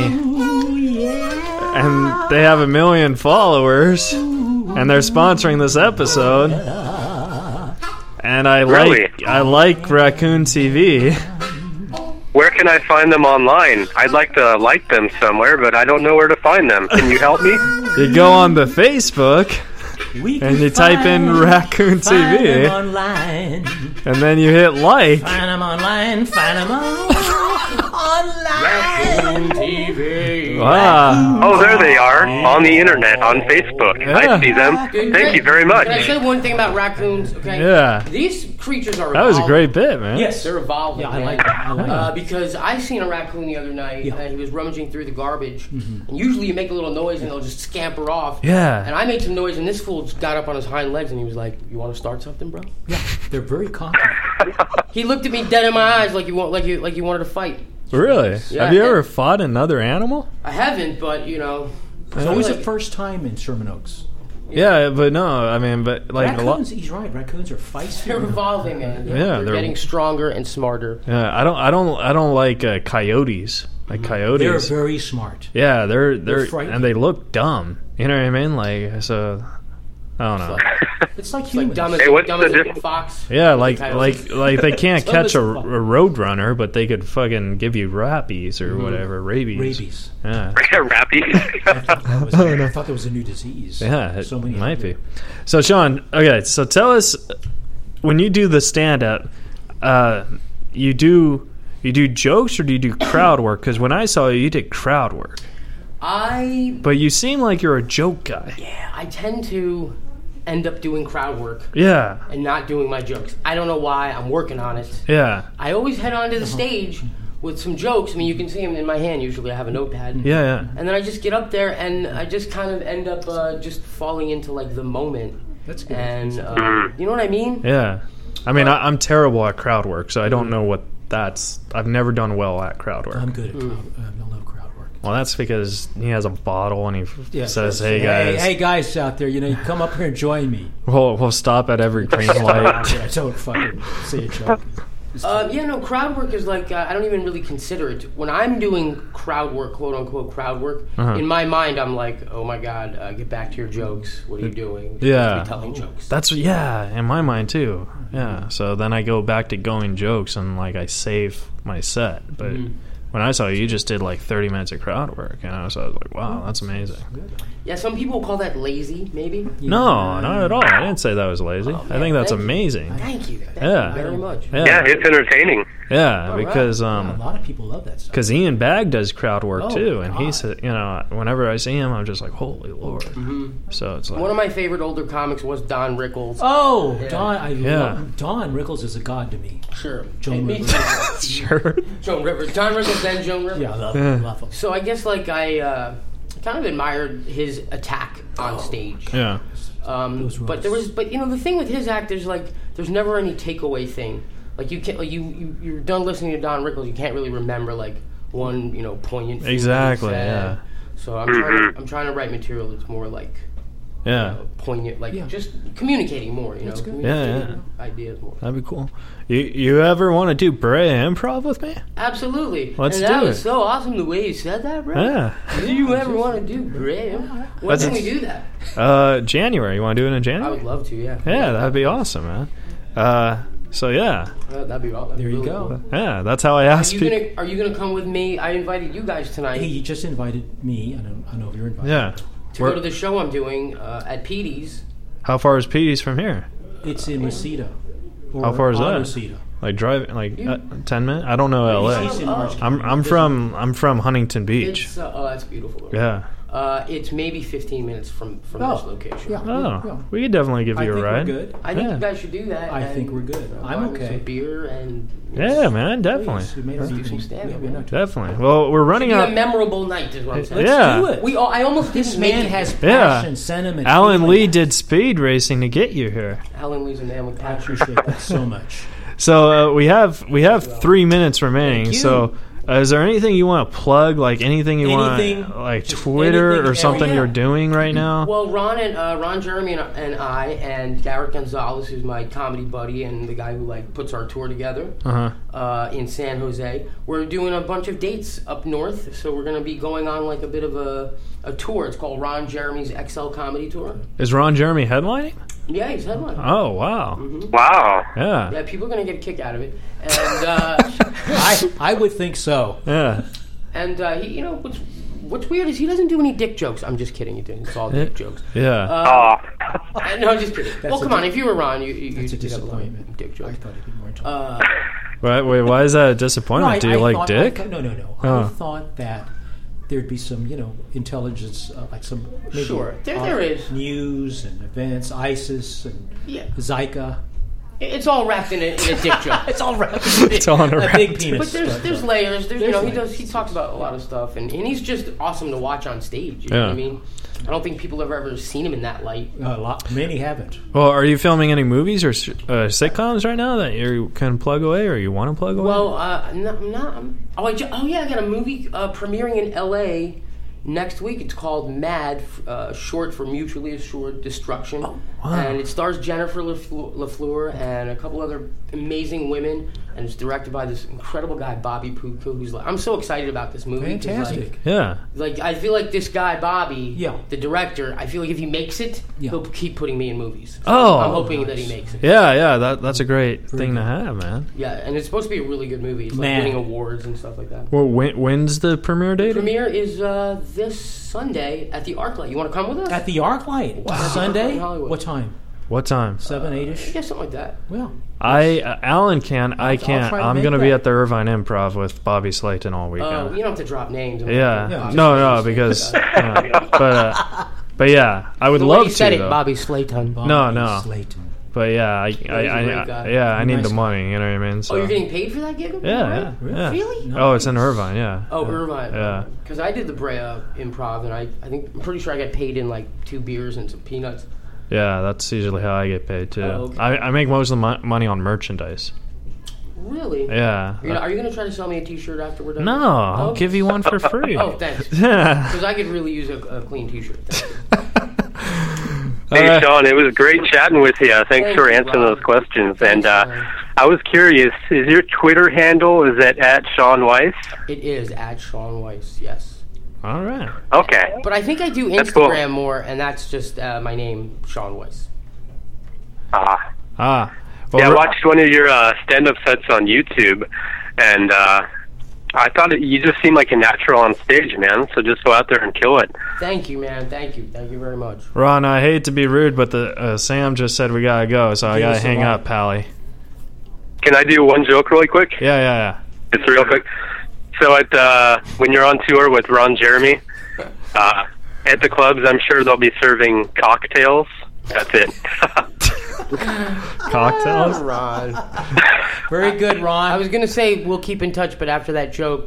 And they have 1 million followers. And they're sponsoring this episode. And I Really? like Raccoon TV. Where can I find them online? I'd like to like them somewhere, but I don't know where to find them. Can you help me? You go on the Facebook and you type in Raccoon Find them TV. online. And then you hit like. Find them online. Find them online. TV. Wow. Oh, there they are on the internet, on Facebook. Yeah. I see them. Dude, Thank you very much. Can I say one thing about raccoons? Okay. Yeah. These creatures are. That was a evolving. great bit, man. Yes. They're evolving. Yeah, I man. like that. I like that. Because I seen a raccoon the other night, Yeah. and he was rummaging through the garbage. And usually you make a little noise, and they'll just scamper off. Yeah. And I made some noise, and this fool just got up on his hind legs, and he was like, "You want to start something, bro?" Yeah, they're very confident. He looked at me dead in my eyes, like you wanted to fight. Really? Yeah. Have you ever fought another animal? I haven't, but you know. It's always like- the first time in Sherman Oaks. Yeah, but no, I mean, but like a lot. Raccoons, he's right. Raccoons are feisty. They're evolving, man. Yeah, they're they're- getting stronger and smarter. Yeah, I don't like coyotes. Like They're coyotes. very smart. Yeah, they're frightening. and they look dumb. You know what I mean? Like so. I don't know. It's like It's like humans. dumb as, Hey, what's dumb the as a difference? fox. Yeah, like Coyotes. they can't catch a Dumb as fuck. road runner, but they could fucking give you rabies or whatever, rabies. Rabies. Yeah. Rappy. I thought that was a new disease. Yeah, it so many might have be. it. So, Sean, okay, so tell us, when you do the stand-up, you do jokes or do you do crowd work? Because when I saw you did crowd work. But you seem like you're a joke guy. I tend to end up doing crowd work Yeah, and not doing my jokes. I don't know why. I'm working on it. yeah, I always head onto the stage with some jokes. I mean, you can see them in my hand. Usually, I have a notepad. yeah. And then I just get up there and I just kind of end up just falling into like the moment. That's good. And you know what I mean? Yeah. I mean, I'm terrible at crowd work, so I don't know what that's. I've never done well at crowd work. I'm good at crowd. I love crowd work. Well, that's because he has a bottle and he says, "Hey Hey guys, guys out there, you come up here and join me. we'll stop at every green light." I don't fucking say a joke. Crowd work is like, I don't even really consider it. When I'm doing crowd work, quote unquote crowd work, in my mind I'm like, oh my god, get back to your jokes. What are you doing? You're Yeah. supposed to be telling jokes. That's in my mind too. Yeah. So then I go back to going jokes and like I save my set. But when I saw you just did like 30 minutes of crowd work, so I was like, wow, that's amazing. Yeah, some people call that lazy, maybe. No, not at all. I didn't say that was lazy. I think that's thank you. amazing. Thank you. Thank Yeah. you very much. Yeah, it's entertaining. Yeah, because A lot of people love that stuff. because Ian Bagg does crowd work Oh, too, and God. he's whenever I see him, I'm just like, holy Lord. So it's like, One of my favorite older comics was Don Rickles. Oh, Yeah. Don Rickles is a god to me. Sure. Joan Me Rivers. too. sure. Joan Rivers. Don Rickles, then Joan Rivers. Yeah, I love him. Love him. So I guess like I kind of admired his attack on stage. Yeah. But the thing with his act, there's never any takeaway thing. Like you can't, like you're done listening to Don Rickles, you can't really remember like one poignant thing that he Exactly, said. yeah. So I'm trying to write material that's more like Yeah. poignant, like Yeah. just communicating more. That's good. Communicating ideas more. That'd be cool. You ever want to do Brea Improv with me? Absolutely. Let's and that do was it. so awesome the way you said that, bro. Yeah. Do you ever want to do Graham? When Let's- can we do that? January. You want to do it in I January? would love to. Yeah. Yeah, that'd be awesome, man. So yeah, That'd be awesome. There you go. yeah. That's how I ask people. Are you gonna come with me? I invited you guys tonight Hey, you just invited me. I know you're invited. Yeah. to go to the show I'm doing at Petey's. How far is Petey's from here? It's in Reseda. Or How far is on that? Reseda. Like driving, like 10 minutes? I don't know LA. He's in Orange I'm County. from Huntington Beach. It's that's beautiful. Yeah. It's maybe 15 minutes from Oh, this location. yeah. Oh, we could definitely give I you think a ride. we're good. I think Yeah. you guys should do that. I and, think we're good. I'm buy me okay. Some beer and Yeah, man, definitely, Please, we made our do evening. some stand-up, Yeah, we're man. not- definitely. Well, we're running Be a out. memorable night is what I'm saying. Yeah. do it. I almost This didn't make man it. has Yeah. passion, sentiment. Alan feeling. Lee did speed racing to get you here. Alan Lee's a man with I passion. appreciate that so much. So we have 3 minutes remaining. Thank you. So is there anything you want to plug? Like anything you Anything, want, like just Twitter anything, or something yeah. you're doing right now? Well, Ron Jeremy and I and Garrett Gonzalez, who's my comedy buddy and the guy who puts our tour together in San Jose, we're doing a bunch of dates up north. So we're going to be going on a bit of a tour. It's called Ron Jeremy's XL Comedy Tour. Is Ron Jeremy headlining? Yeah, he's headlining. Oh wow, Wow. yeah, Yeah, people are going to get a kick out of it. And I would think so. yeah. he, what's weird is he doesn't do any dick jokes. I'm just kidding. It's all dick jokes. Yeah. Oh. No, just kidding. Well, come on. If you were Ron, you'd It's a have a lot of disappointment. dick I jokes. thought it'd be more interesting. Wait, why is that a disappointment? Do you like dick? No. Oh. I thought that there'd be some, intelligence, like some maybe Sure. There is. news and events, ISIS and Yeah. Zika. It's all wrapped in a dick joke. It's all right. It's all in a a big wrap. penis. But there's layers. There's layers. he talks about a lot of stuff, and he's just awesome to watch on stage. You know what I mean? I don't think people have ever seen him in that light. Many haven't. Well, are you filming any movies or sitcoms right now that you can plug away or you want to plug away? Well, I'm not. I got a movie premiering in L.A. next week. It's called Mad, short for Mutually Assured Destruction. Oh, wow. And it stars Jennifer LaFleur and a couple other amazing women. And it's directed by this incredible guy, Bobby Pucco, who's I'm so excited about this movie. Fantastic. Yeah. I feel like this guy, Bobby, Yeah. the director, I feel like if he makes it, he'll keep putting me in movies. So Oh. I'm hoping that he makes it. Yeah, that's a great thing to have, man. Yeah, and it's supposed to be a really good movie. It's winning awards and stuff like that. Well, when's the premiere date? Premiere is this Sunday at the ArcLight. You want to come with us? At the ArcLight. Wow. Sunday? In Hollywood. What time? What time? 7, 8-ish? Yeah, something like that. Well, Alan can. I can't. try to I'm make going to be that. at the Irvine Improv with Bobby Slayton all weekend. You don't have to drop names. Yeah. Bobby No, Slayton. because. But yeah, I would The way love you to. said it, though. Bobby Slayton. No. Slayton. But yeah, he's a great guy. I need Nice the guy. money. You know what I mean? So. Oh, you're getting paid for that gig? Yeah. Really? No. Oh, it's in Irvine. Yeah. Oh, Irvine. Yeah. Because I did the Brea Improv, and I'm pretty sure I got paid in like 2 beers and some peanuts. Yeah, that's usually how I get paid too. Oh, okay. I make most of the money on merchandise. Really? Yeah. Are you going to try to sell me a T-shirt after we're done? No, I'll Oh. give you one for free. Oh, thanks. Yeah. Because I could really use a clean T-shirt. Thank you. Hey, Sean, it was great chatting with you. Thanks Thank for you, answering Rob. those questions. Thanks, And man. I was curious, is your Twitter handle, is that at Sean Weiss? It is at Sean Weiss, yes. All right. Okay. But I think I do That's cool. Instagram more, and that's just my name, Sean Weiss. Well, Yeah, I watched one of your stand-up sets on YouTube, and I thought you just seemed like a natural on stage, man. So just go out there and kill it. Thank you, man. Thank you very much. Ron, I hate to be rude, but the Sam just said we gotta go, so I Give gotta us a hang line. up, Pally. Can I do one joke really quick? Yeah. It's real quick. So when you're on tour with Ron Jeremy, at the clubs, I'm sure they'll be serving cocktails. That's it. Cocktails? Ron. Very good, Ron. I was going to say we'll keep in touch, but after that joke...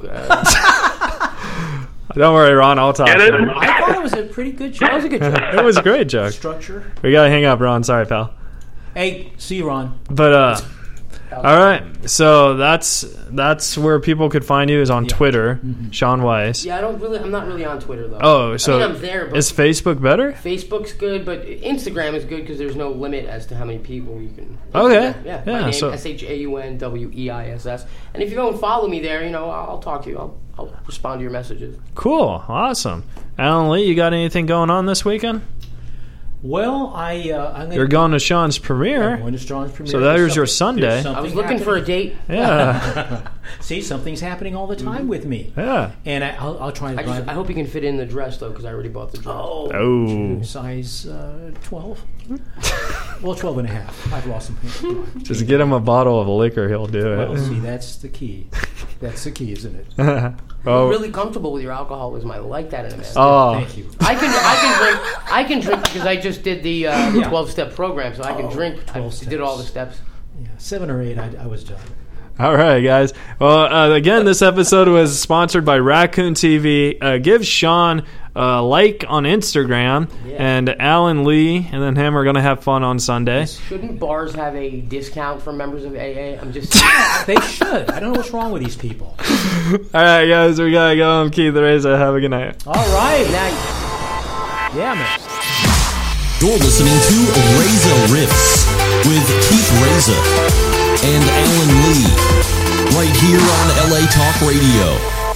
Don't worry, Ron. I'll talk. Get to it? him. I thought it was a pretty good joke. that was a good joke. It was a great joke. Structure. We gotta hang up, Ron. Sorry, pal. Hey, see you, Ron. But all right. So that's where people could find you is on Twitter, Sean Weiss. Yeah, I'm not really on Twitter, though. Oh, so I mean, I'm there, but is Facebook better? Facebook's good, but Instagram is good because there's no limit as to how many people you can... Okay. Yeah, Yeah, my name, so- ShaunWeiss. And if you go and follow me there, I'll talk to you. I'll respond to your messages. Cool. Awesome. Alan Lee, you got anything going on this weekend? Well, I'm going You're going to Sean's premiere. Going to Sean's premiere. So there's your Sunday. I was looking for a date. Yeah. See, something's happening all the time with me. Yeah. And I'll try to drive. I hope you can fit in the dress, though, because I already bought the dress. Oh. Size 12. Well, 12 and a half. I've lost some weight. Just get him a bottle of liquor. He'll do Well, it. see, that's the key. That's the key, isn't it? I'm Oh. really comfortable with your alcoholism. I like that in a man. Oh. Thank you. I can drink because I just did the 12-step program, so I can drink. I 12 did all the steps. steps. Yeah, 7 or 8, I was done. All right, guys. Well, again, this episode was sponsored by Raccoon TV. Give Sean a like on Instagram, and Alan Lee and then him are going to have fun on Sunday. Shouldn't bars have a discount for members of AA? I'm just... They should. I don't know what's wrong with these people. All right, guys, we got to go. I'm Keith Reza. Have a good night. All right. Now, Yeah, man. You're listening to Reza Riffs with Keith Reza and Alan Lee, right here on LA Talk Radio.